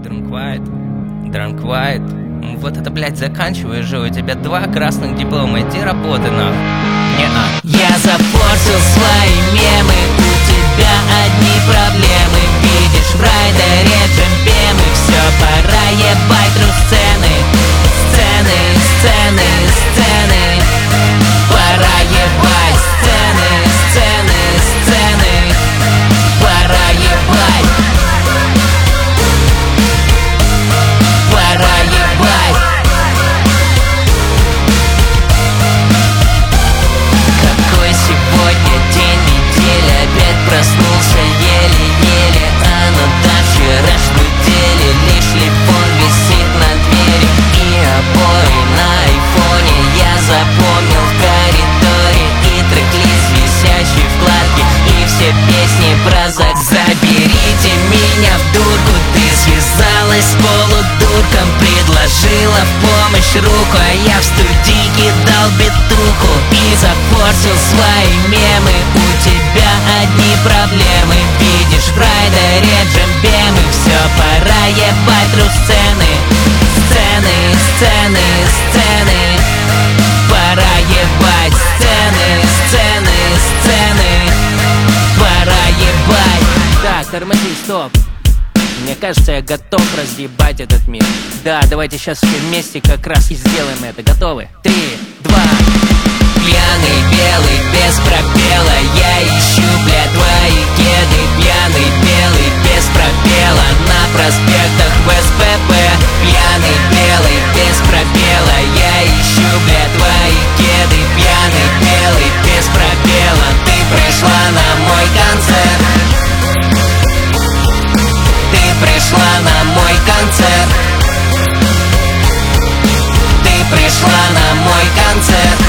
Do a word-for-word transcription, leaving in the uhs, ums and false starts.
Drunk White, Drunk White. Вот это, блядь, заканчиваешь же, у тебя два красных диплома, иди работай нахуй. Не-а. Я запортил свои мемы, у тебя одни проблемы. Видишь, в райдере джемпемы, все, пора ебать тру-сцены. Сцены, сцены, сцены. Пора ебать сцены, сцены, сцены. Пора ебать. Пора ебать. Какой сегодня день недели? Опять проснулся еле-еле. А ну до вчерашней недели лишь телефон висит на двери. И обои на айфоне я запомнил в коридоре. И трек-лист висящий в кладке. И все песни про зак. Заберите меня в дурку. Ты связалась с полудурком, предложила в помощь руку, а я в студийке дал битуху и запортил свои мемы. У тебя одни проблемы. Видишь, в райдере джембемы, все, пора ебать тру-сцены. Сцены, сцены, сцены. Пора ебать сцены, сцены, сцены. Пора ебать. Так, тормози, стоп. Мне кажется, я готов разъебать этот мир. Да, давайте сейчас все вместе как раз и сделаем это. Готовы? Три, два. Пьяный, белый, без пробела. Я ищу, бля, твои кеды. Пьяный, белый, без пробела. На проспектах в эс пэ пэ. Пьяный, белый, без пробела. Я ищу, бля, твои кеды. Пьяный, белый, без пробела. Ты пришла на мой концерт. Ты пришла на мой концерт. Ты пришла на мой концерт.